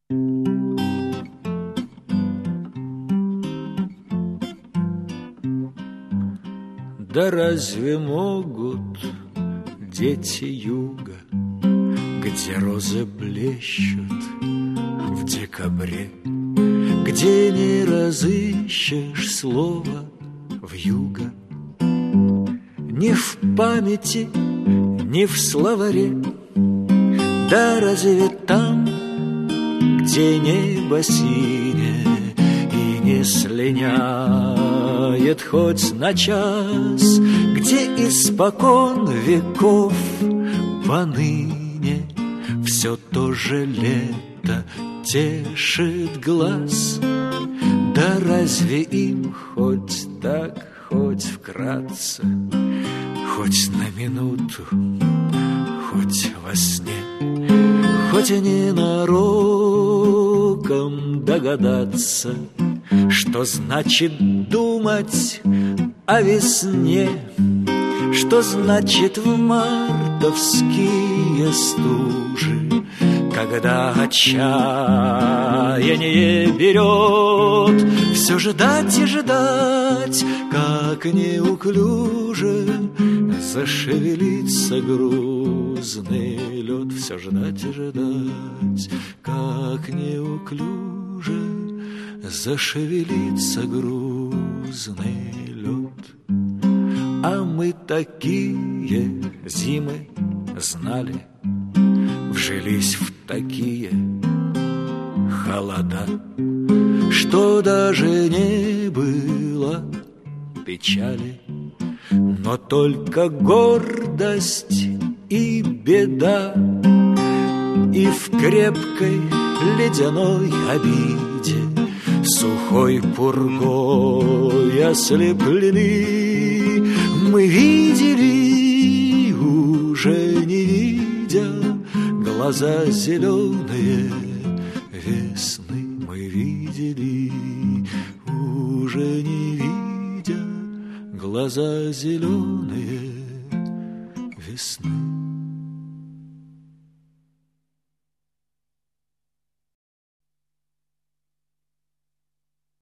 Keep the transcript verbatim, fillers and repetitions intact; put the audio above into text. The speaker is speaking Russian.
Да разве могут дети юга, где розы блещут в декабре, где не разыщешь слова вьюга, ни в памяти, ни в словаре? Да разве там, где небо синее и не слиняет хоть на час, где испокон веков поныне все то же лето тешит глаз? Да разве им хоть так, хоть вкратце, хоть на минуту, хоть во сне, хоть и ненароком догадаться, что значит думать о весне, что значит в мартовские стужи, когда отчаяние берет, все ждать и ждать, как неуклюже зашевелится грузный лед. Все ждать и ждать, как неуклюже зашевелится грузный лед. А мы такие зимы знали, вжились в такие холода, что даже не было печали, но только гордость и беда. И в крепкой ледяной обиде, сухой пургой ослеплены, мы видели, уже не видя, глаза зеленые весны. Мы видели, уже не видя, глаза зеленые весны.